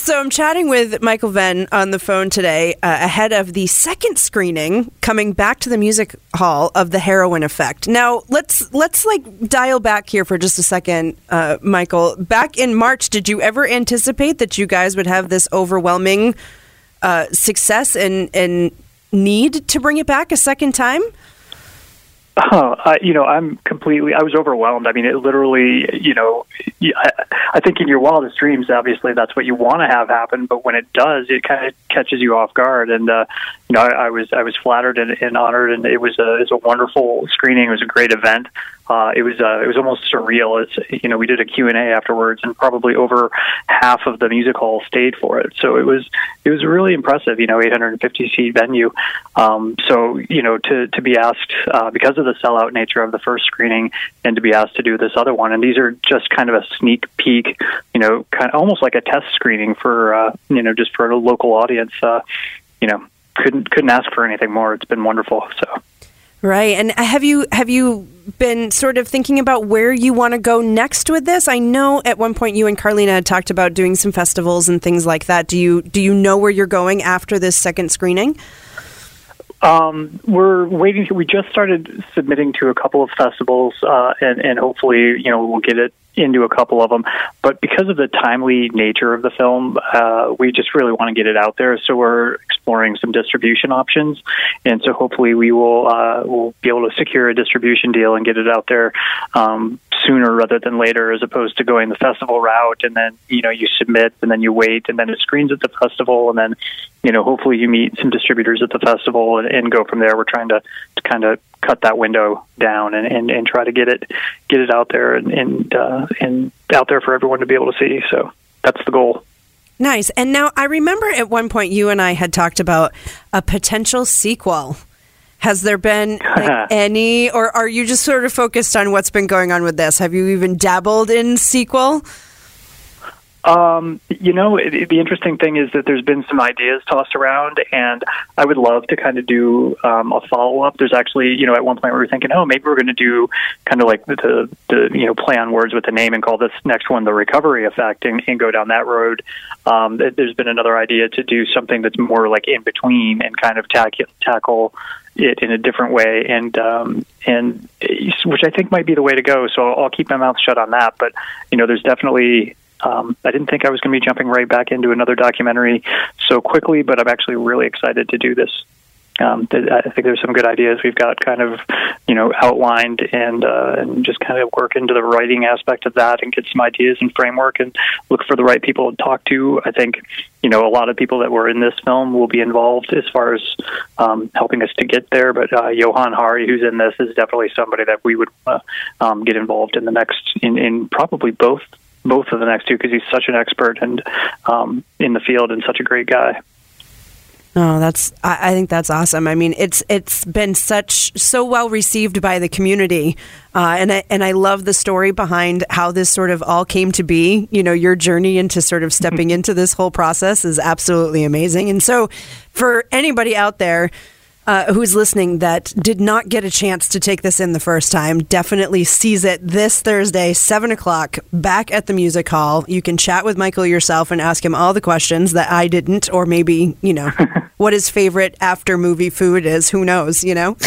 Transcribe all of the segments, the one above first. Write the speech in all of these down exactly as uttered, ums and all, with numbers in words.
So I'm chatting with Michael Venn on the phone today uh, ahead of the second screening coming back to the music hall of The Heroin Effect. Now, let's let's like dial back here for just a second, uh, Michael. Back in March, did you ever anticipate that you guys would have this overwhelming uh, success and, and need to bring it back a second time? Oh, I, you know, I'm completely, I was overwhelmed. I mean, it literally, you know, I, I think in your wildest dreams, obviously that's what you want to have happen. But when it does, it kind of catches you off guard. And, uh, you know, I, I was, I was flattered and, and honored, and it was a, it was a wonderful screening. It was a great event. Uh, it was, uh, it was almost surreal. It's, you know, we did a Q and A afterwards, and probably over half of the music hall stayed for it. So it was, it was really impressive, you know, eight hundred fifty seat venue. Um, so, you know, to, to be asked, uh, because of the sellout nature of the first screening, and to be asked to do this other one. And these are just kind of a sneak peek, you know, kind of almost like a test screening for, uh, you know, just for a local audience. Uh, you know, couldn't, couldn't ask for anything more. It's been wonderful. So. Right. And have you have you been sort of thinking about where you want to go next with this? I know at one point you and Carlina had talked about doing some festivals and things like that. Do you do you know where you're going after this second screening? Um, we're waiting. We just started submitting to a couple of festivals, uh, and, and hopefully, you know, we'll get it into a couple of them. But because of the timely nature of the film, uh, we just really want to get it out there. So we're exploring some distribution options, and so hopefully we will uh, we'll be able to secure a distribution deal and get it out there um, sooner rather than later, as opposed to going the festival route and then, you know, you submit and then you wait and then it screens at the festival and then, you know, hopefully you meet some distributors at the festival and, and go from there. We're trying to, to kind of cut that window down and, and, and try to get it get it out there and and, uh, and out there for everyone to be able to see. So that's the goal. Nice. And now I remember at one point you and I had talked about a potential sequel. Has there been like, any, or are you just sort of focused on what's been going on with this? Have you even dabbled in sequel? Um, you know, it, the interesting thing is that there's been some ideas tossed around, and I would love to kind of do um, a follow-up. There's actually, you know, at one point we were thinking, oh, maybe we're going to do kind of like the, the, you know, play on words with the name and call this next one The Recovery Effect and, and go down that road. Um, there's been another idea to do something that's more like in between and kind of tack, tackle it in a different way, and um, and which I think might be the way to go. So I'll, I'll keep my mouth shut on that. But, you know, there's definitely... Um, I didn't think I was going to be jumping right back into another documentary so quickly, but I'm actually really excited to do this. Um, I think there's some good ideas we've got kind of, you know, outlined, and uh, and just kind of work into the writing aspect of that and get some ideas and framework and look for the right people to talk to. I think, you know, a lot of people that were in this film will be involved as far as um, helping us to get there. But uh, Johan Hari, who's in this, is definitely somebody that we would uh, um, get involved in the next, in, in probably both both of the next two, because he's such an expert and um, in the field and such a great guy. Oh, that's, I, I think that's awesome. I mean, it's, it's been such, so well received by the community. Uh, and I, and I love the story behind how this sort of all came to be. You know, your journey into sort of stepping into this whole process is absolutely amazing. And so for anybody out there Uh, who's listening that did not get a chance to take this in the first time, definitely seize it this Thursday, seven o'clock, back at the music hall. You can chat with Michael yourself and ask him all the questions that I didn't, or maybe, you know, what his favorite after movie food is. Who knows, you know?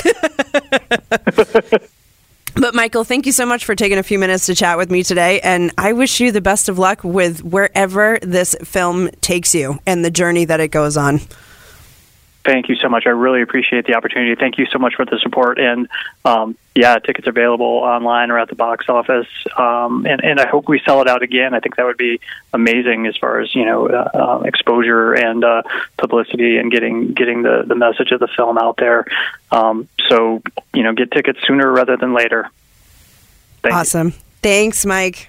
But Michael, thank you so much for taking a few minutes to chat with me today. And I wish you the best of luck with wherever this film takes you and the journey that it goes on. Thank you so much. I really appreciate the opportunity. Thank you so much for the support. And um, yeah, tickets are available online or at the box office. Um, and, and I hope we sell it out again. I think that would be amazing as far as, you know, uh, uh, exposure and uh, publicity and getting getting the, the message of the film out there. Um, so, you know, get tickets sooner rather than later. Thank awesome. you. Thanks, Mike.